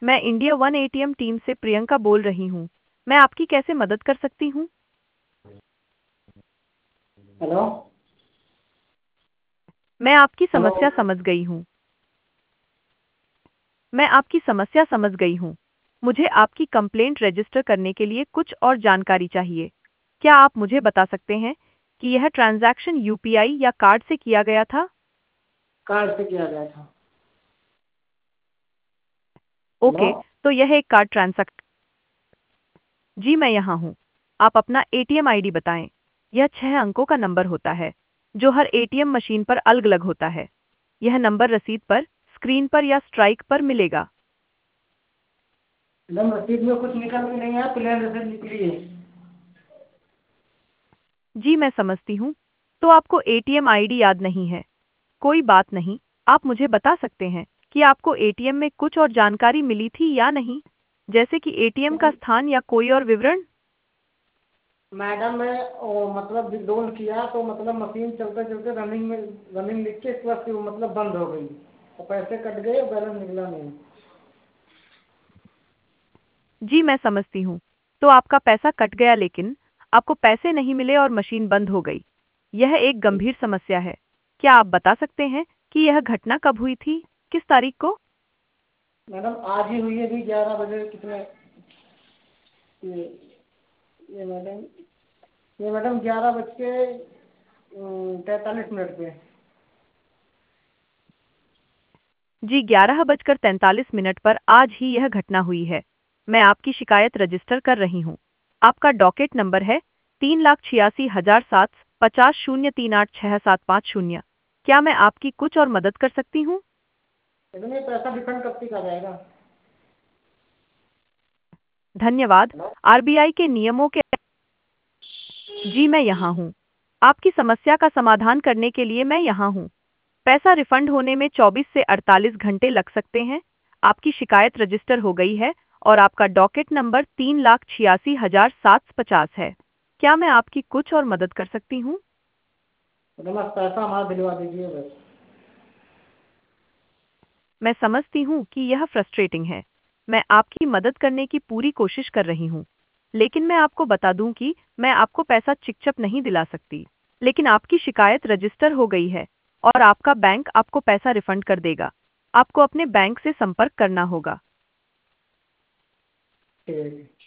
मैं India one ATM team से प्रियंका बोल रही हूँ। मैं आपकी कैसे मदद कर सकती हूँ? हेलो। मैं आपकी हेलो। समस्या समझ गई हूँ। मैं आपकी समस्या समझ गई हूँ। मुझे आपकी कंप्लेंट रजिस्टर करने के लिए कुछ और जानकारी चाहिए। क्या आप मुझे बता सकते हैं कि यह ट्रांजैक्शन यूपीआई या कार्ड से किया गया था? कार्ड से किया गया था। हेलो। ओके, तो यह एक कार्ड ट्रांजैक्शन। जी मैं यहाँ हूँ। आप अपना एटीएम आईडी बताएं। यह 6 अंकों का नंबर होता है जो हर एटीएम मशीन पर अलग-अलग होता है। यह नंबर रसीद पर, स्क्रीन पर या स्ट्राइक पर मिलेगा। मैडम रसीद में कुछ निकल के नहीं आया, प्लेन रसीद निकली है। जी मैं समझती हूँ। तो आपको एटीएम आईडी याद नहीं है। कोई बात नहीं, आप मुझे बता सकते हैं कि आपको एटीएम में कुछ और जानकारी मिली थी या नहीं, जैसे कि एटीएम का स्थान या कोई और विवरण? मैडम मैं मतलब विड्रॉल किया तो मतलब मशीन चलते चलते रनिंग लिख के इसके बाद फिर मतलब बंद हो गई और पैसे कट गए, बैलेंस निकला नहीं। जी मैं समझती हूँ। तो आपका पैसा कट गया लेकिन आपको पैसे नहीं मिले और मशीन बंद हो गई। यह एक गंभीर समस्या है। क्या आप बता सकते हैं कि यह घटना कब हुई थी? किस तारीख को? मैडम आज ही हुई है, अभी 11 बजे कितने ये ये मैडम ये मैडम 11 बज के 43 मिनट पे। जी 11:43 पर आज ही यह घटना हुई है। मैं आपकी शिकायत रजिस्टर कर रही हूँ। आपका डॉकेट नंबर है 3,86,750,038,675। क्या मैं आपकी कुछ और मदद कर सकती हूँ? मैडम ये पैसा रिफंड कब तक आ जाएगा? धन्यवाद। हेलो। आरबीआई के नियमों के जी मैं यहाँ हूँ। आपकी समस्या का समाधान करने के लिए मैं यहाँ हूँ। पैसा रिफंड होने में 24 से 48 घंटे लग सकते हैं। आपकी शिकायत रजिस्टर हो गई है और आपका डॉकेट नंबर 3,86,750 है। क्या मैं आपकी कुछ और मदद कर सकती हूँ? मैडम बस पैसा हमारा दिलवा दीजिए बस। मैं समझती हूँ कि यह फ्रस्ट्रेटिंग है। मैं आपकी मदद करने की पूरी कोशिश कर रही हूँ। लेकिन मैं आपको बता दूं कि मैं आपको पैसा चिपचप नहीं दिला सकती। लेकिन आपकी शिकायत रजिस्टर हो गई है और आपका बैंक आपको पैसा रिफंड कर देगा। आपको अपने बैंक से संपर्क करना होगा। ठीक है।